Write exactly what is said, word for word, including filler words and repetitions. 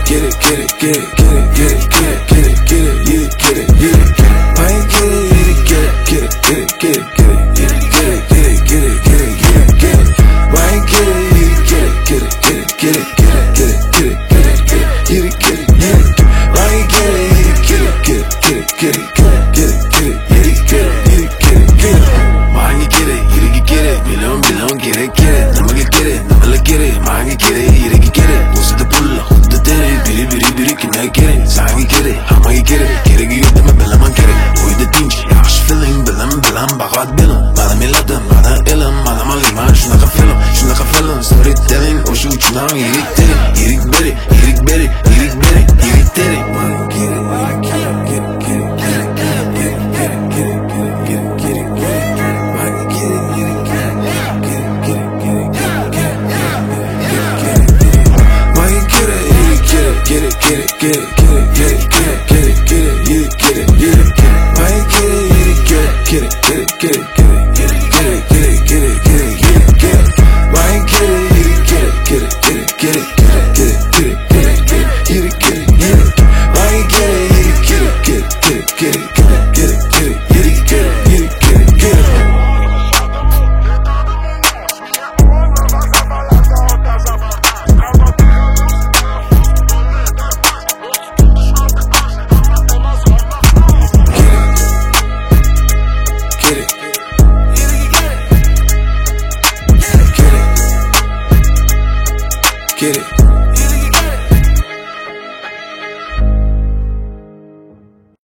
get it, get it, get it, get it, get it, get it, get it, get it, get it, get it, get it, get it. I ain't get it, get it, get it, get it, get it, get it, get it, get it, get it, get it, get it, get it, get it. I ain't get it, get it, get it, get it, get it, get it, get it, get it, get it, get it, get it, get it, get it. I ain't get it, get it, get it, get it, get it, get it, get it, get it, get it, get it, get it, get it, get it. Mange get it, 이렇게 get it, 밀렁 밀렁 get it, get it. 너만게 get it, 너만게 get it, mange get it, 이렇게 get it. 옷도 불러, 옷도 때려, 비리비리비리 그냥 get it. 상하게 get it, 하마게 get it, get it 기다면 벨라만 get it. 우리도 띵지, 야시 feeling, 벨람 벨람 바꿔 빌런. 마다 밀라든, 마다 일름, 마다 말리만 슈나가 feeling, 슈나가 feeling. storytelling, 오시 우추나 이릭 때리, 이릭 베리, 이릭 베리, 이릭 베리, 이릭 때리. mange get it, mange get it, get it, get it, get it, get it, get it, get it, get it, get it, get it. Get it, get it, get it, get it, get it, get it, get it, get it, get it.